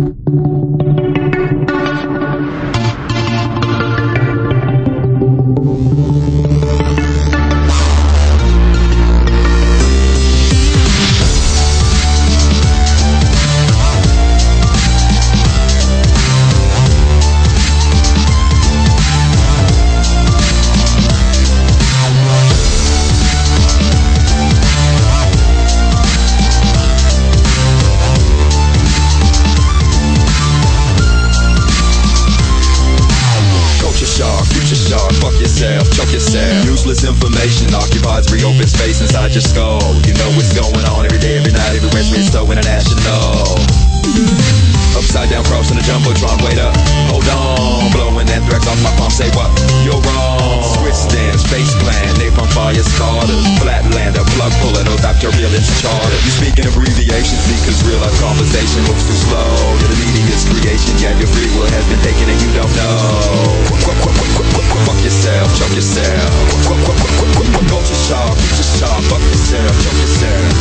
Useless information occupies free open space inside your skull. You know what's going on every day, every night, everywhere. It's so international. Upside down, crossing the jumbotron. Wait up, hold on. Blowing anthrax off my palm. Say what? You're wrong. Switch stands, face plan, napalm fire starters, flatlander, plug puller, no Dr. Village charter. You speak in abbreviations because real life conversation moves too slow. You're the media's creation, yeah, your free will has been taken and you don't know. Fuck yourself, choke yourself. Culture shock, future shock. Fuck yourself, choke yourself.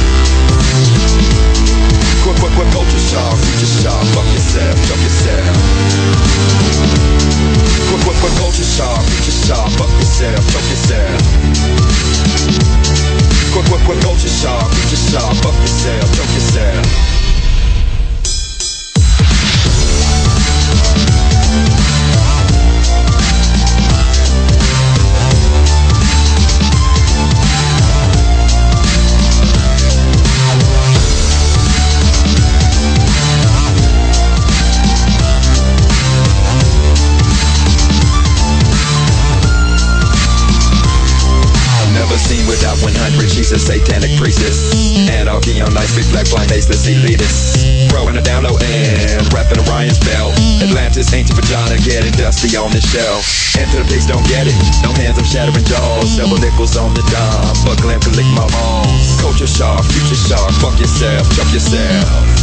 Culture shock, future shock. Fuck yourself, choke yourself. Culture shock, future shock. Fuck yourself, choke yourself. Culture shock, future shock. Fuck yourself, choke yourself. Seen without 100, she's a satanic priestess. Anarchy on nice big black blind faceless elitists. Throwing a down low and rapping Orion's belt. Atlantis, ancient vagina, getting dusty on the shelf. Enter the pigs, don't get it. No hands, I'm shattering jaws. Double nickels on the dime, but glam can lick my balls. Culture shock, future shock. Fuck yourself, choke yourself.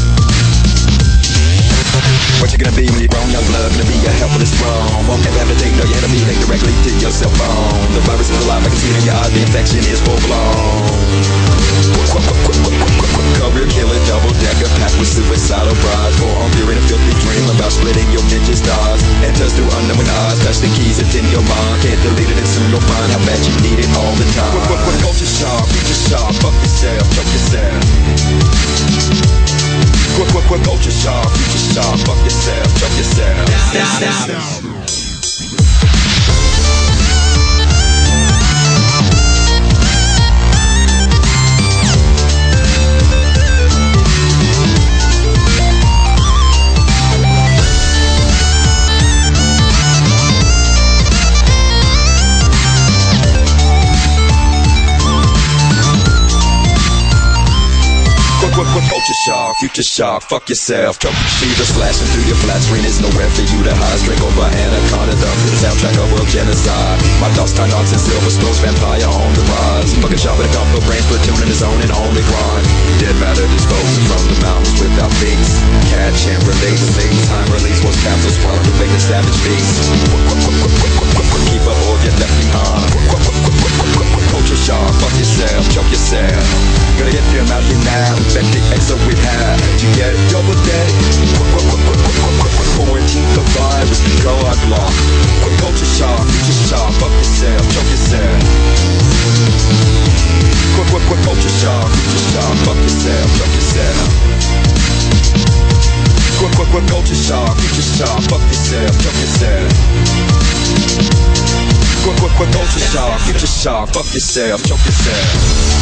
What you gonna be when you're grown? Young blood, gonna be a helpless wrong. Won't ever have to take no enemy, link directly to your cell phone. The virus is alive, I can see it in your eyes, the infection is full blown. Career killer, double decker, packed with suicidal brides. Forearm fear in a filthy dream about splitting your ninja stars. Enters through unknown eyes, touch the keys, it's in your mind. Can't delete it and soon you'll find how bad you need it all the time. Culture shock, future shock, fuck yourself, choke yourself. Culture shock, future shock, fuck yourself, choke yourself. Culture shock, future shock, fuck yourself. She's slashing through your flat screen, there's nowhere for you to hide. Strangled by anaconda, dumb to the soundtrack of world genocide. My thoughts tie knots and silver spokes, vampire on the rise. Fucking shot with a couple of brains, platoon in his own and only grind. Dead matter disposing from the mountains without feet. Catch and release, time release was capsules swallowed to make a savage beast. Keep up or get left behind. Culture shock, fuck yourself, choke yourself. Gonna get them out here now, infected exo with half. You get it, double dead. Quarantine the virus, God block. Culture shock, future shock, fuck yourself, choke yourself. Culture shock, future shock, fuck yourself, choke yourself. Culture shock, future shock, fuck yourself, choke yourself. Culture shock, future shock, fuck yourself, choke yourself.